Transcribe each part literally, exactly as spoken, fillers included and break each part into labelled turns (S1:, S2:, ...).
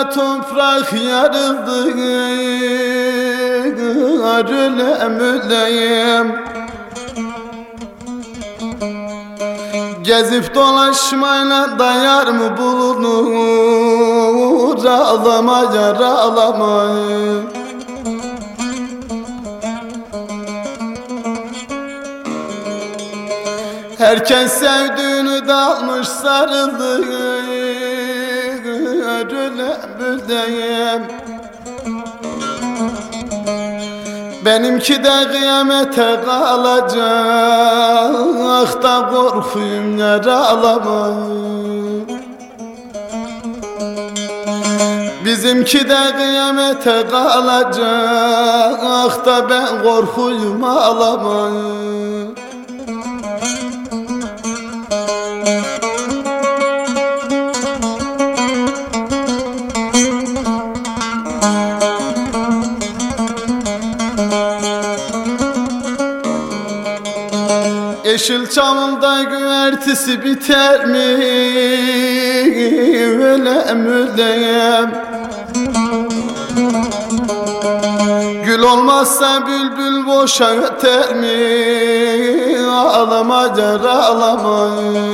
S1: toprak yarıldı, ölem öleyim. Gezip dolaşmayla dayar mı bulunur? Ağlama yar ağlama. Herkes sevdiğini dalmış sarıldı, ölem öleyim. Benimki de kıyamete kalacak da korkuyum yar ağlama. Bizimki de kıyamete kalacak da ben korkuyum ağlama. Yeşilçamında güvertisi biter mi? Ölem öleyim. Gül olmazsa bülbül boşa öter mi? Ağlama yar ağlama.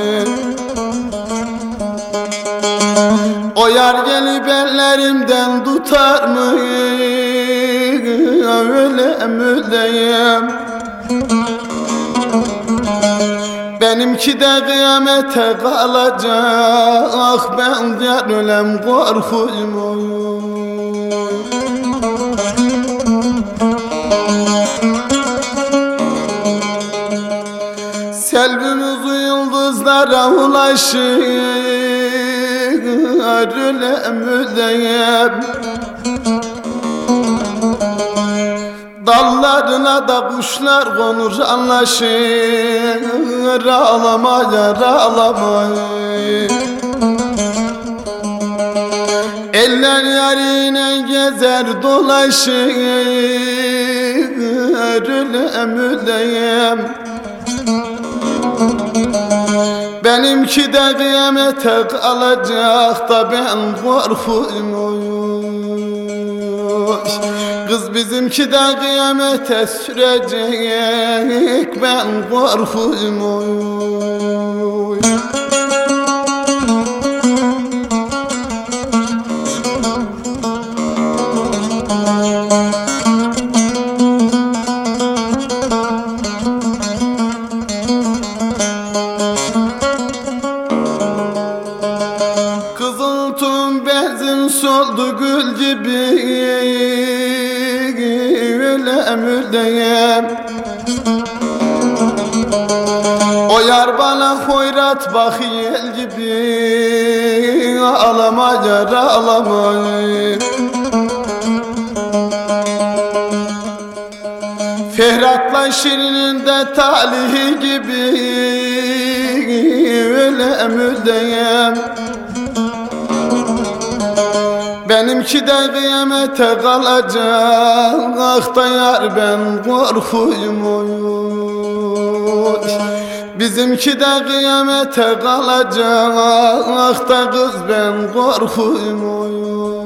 S1: O yar gelip ellerimden tutar mı? Ölem öleyim. Benimki de kıyamete kalacak, ben yar ölem korkuyum. Selvimiz yıldızlara ulaşır, ölem öleyim. Dallarına da kuşlar konur anlaşır, ağlama yar ağlama. Eller yarine gezer dolaşır, ölem öleyim. Benimki de kıyamete kalacak da ben korkuyum. Kız bizimki de kıyamete sürecek, ben korkuyum. Kızıltım benzin soldu gül gibi, ölem öleyim. O yar bana hoyrat bak yel gibi, ağlama yar ağlama. Ferhat'la Şirin'in de talihi gibi, ölem öleyim. Benimki de kıyamete kalacak da yar ben korkuyum. Bizimki de kıyamete kalacak da kız ben korkuyum.